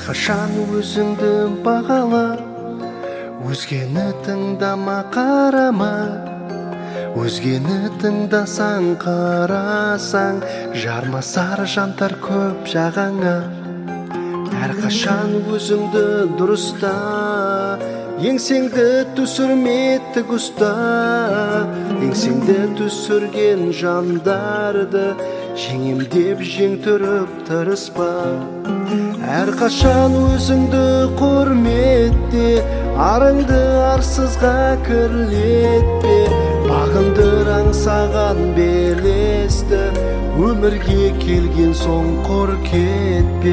әрқашан өзіңді бағала, өзгені тыңдама, қарама. Өзгені тыңдасаң, қарасаң, жармасар жандар көп жағаңа. Әрқашан өзіңді дұрыста, еңсеңді түсірме тік ұста. Еңсеңді түсірген жандарды жеңем деп жең түріп тырыспа. Әрқашан өзіңді құрметте, арыңды арсызға кірлетпе. Бағынdır аңсаған белесті, өмірге келген соң құр кетпе.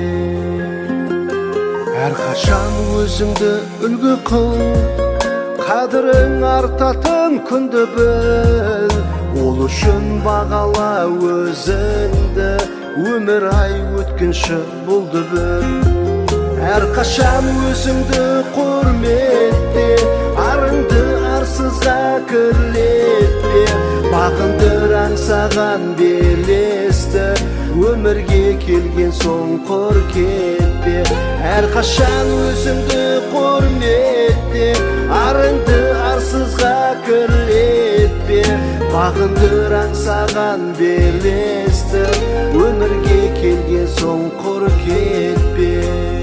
Әрқашан өзіңді үлгі қыл, қадірің артатын күнді біл. Ол үшін бағала өзіңді, өмір ай өткінші болды біл. Әрқашан өзіңді құрметте, арыңды арсызға кірлетпе. Бағынdır аңсаған белесті, өмірге келген соң құр кетпе. Әрқашан өзіңді құрметте, арыңды арсызға кірлетпе. Бағынdır аңсаған белесті, өмірге келген соң құр кетпе.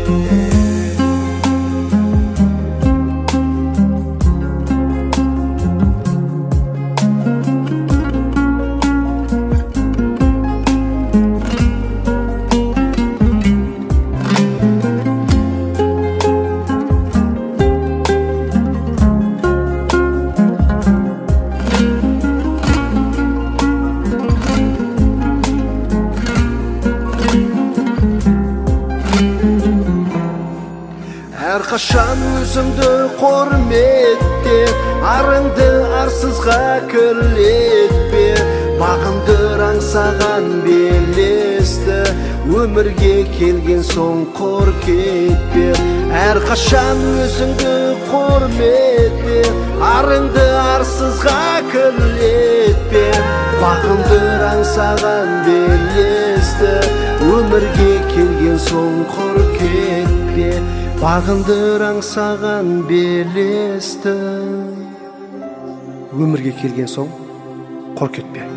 Әрқашан өзіңді құрметте, арыңды арсызға кірлетпе. Бағынdır аңсаған белесті, өмірге келген соң құр кетпе. Әрқашан өзіңді құрметте, арыңды арсызға кірлетпе. Бағынdır аңсаған белесті, өмірге келген соң құр кетпе. Бағынdır аңсаған белесті, өмірге келген соң құр кетпе.